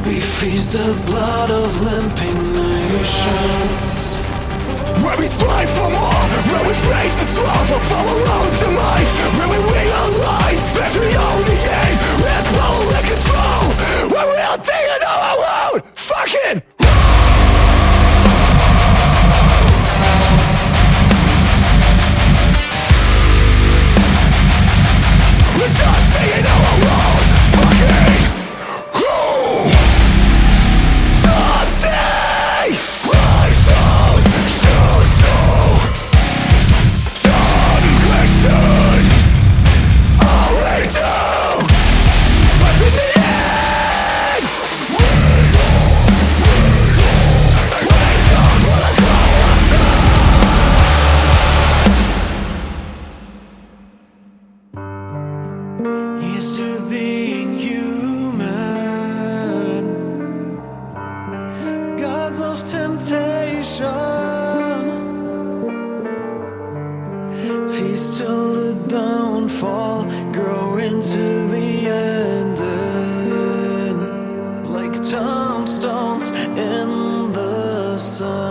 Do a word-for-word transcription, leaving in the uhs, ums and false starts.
We feast the blood of limping nations, where we strive for more, where we face the truth of our own demise, where we realize that the only aim is power and control, where we are taking our own fucking we're just taking our own fucking home. Something I don't choose to. Some question I do. But in the end, we all, we all, we don't wanna come outside. here's to being human, gods of temptation, feast till the downfall, grow into the ending, like tombstones in the sun.